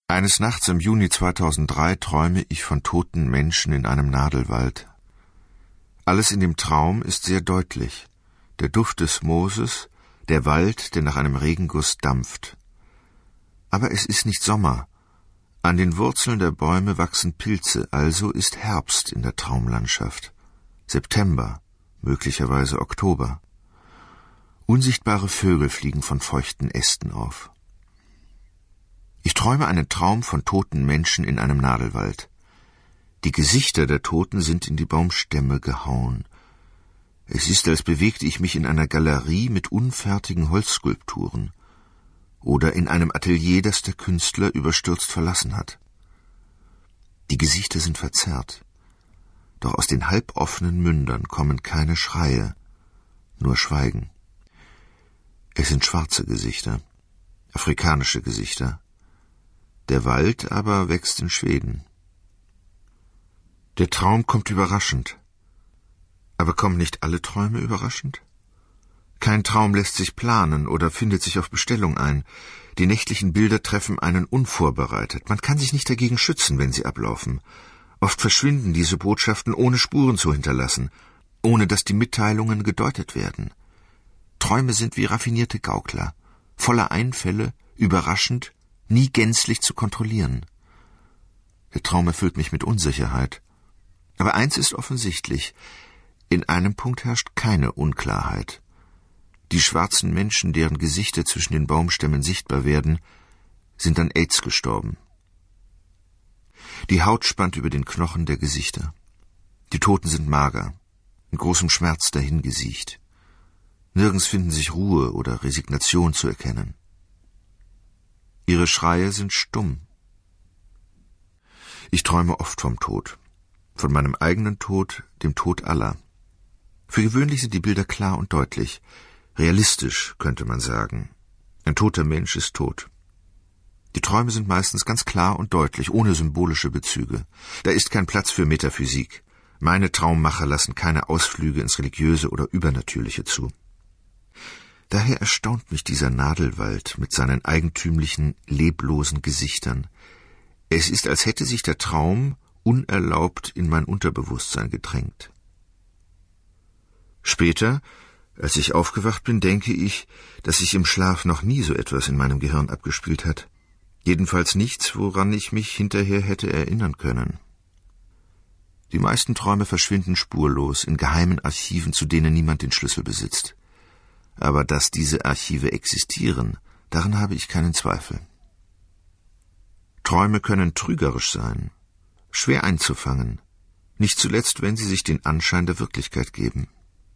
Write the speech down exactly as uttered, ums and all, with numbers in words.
Eines Nachts im Juni zweitausenddrei träume ich von toten Menschen in einem Nadelwald. Alles in dem Traum ist sehr deutlich. Der Duft des Mooses, der Wald, der nach einem Regenguss dampft. Aber es ist nicht Sommer. An den Wurzeln der Bäume wachsen Pilze, also ist Herbst in der Traumlandschaft. September, möglicherweise Oktober. Unsichtbare Vögel fliegen von feuchten Ästen auf. Ich träume einen Traum von toten Menschen in einem Nadelwald. Die Gesichter der Toten sind in die Baumstämme gehauen. Es ist, als bewegte ich mich in einer Galerie mit unfertigen Holzskulpturen oder in einem Atelier, das der Künstler überstürzt verlassen hat. Die Gesichter sind verzerrt, doch aus den halboffenen Mündern kommen keine Schreie, nur Schweigen. Es sind schwarze Gesichter, afrikanische Gesichter. Der Wald aber wächst in Schweden. Der Traum kommt überraschend. Aber kommen nicht alle Träume überraschend? Kein Traum lässt sich planen oder findet sich auf Bestellung ein. Die nächtlichen Bilder treffen einen unvorbereitet. Man kann sich nicht dagegen schützen, wenn sie ablaufen. Oft verschwinden diese Botschaften, ohne Spuren zu hinterlassen, ohne dass die Mitteilungen gedeutet werden. Träume sind wie raffinierte Gaukler, voller Einfälle, überraschend, nie gänzlich zu kontrollieren. Der Traum erfüllt mich mit Unsicherheit. Aber eins ist offensichtlich: In einem Punkt herrscht keine Unklarheit. Die schwarzen Menschen, deren Gesichter zwischen den Baumstämmen sichtbar werden, sind an AIDS gestorben. Die Haut spannt über den Knochen der Gesichter. Die Toten sind mager, in großem Schmerz dahingesiecht. Nirgends finden sich Ruhe oder Resignation zu erkennen. Ihre Schreie sind stumm. Ich träume oft vom Tod, von meinem eigenen Tod, dem Tod aller. Für gewöhnlich sind die Bilder klar und deutlich, realistisch, könnte man sagen. Ein toter Mensch ist tot. Die Träume sind meistens ganz klar und deutlich, ohne symbolische Bezüge. Da ist kein Platz für Metaphysik. Meine Traummacher lassen keine Ausflüge ins Religiöse oder Übernatürliche zu. Daher erstaunt mich dieser Nadelwald mit seinen eigentümlichen, leblosen Gesichtern. Es ist, als hätte sich der Traum unerlaubt in mein Unterbewusstsein gedrängt. Später, als ich aufgewacht bin, denke ich, dass sich im Schlaf noch nie so etwas in meinem Gehirn abgespielt hat. Jedenfalls nichts, woran ich mich hinterher hätte erinnern können. Die meisten Träume verschwinden spurlos in geheimen Archiven, zu denen niemand den Schlüssel besitzt. Aber dass diese Archive existieren, daran habe ich keinen Zweifel. Träume können trügerisch sein, schwer einzufangen, nicht zuletzt, wenn sie sich den Anschein der Wirklichkeit geben.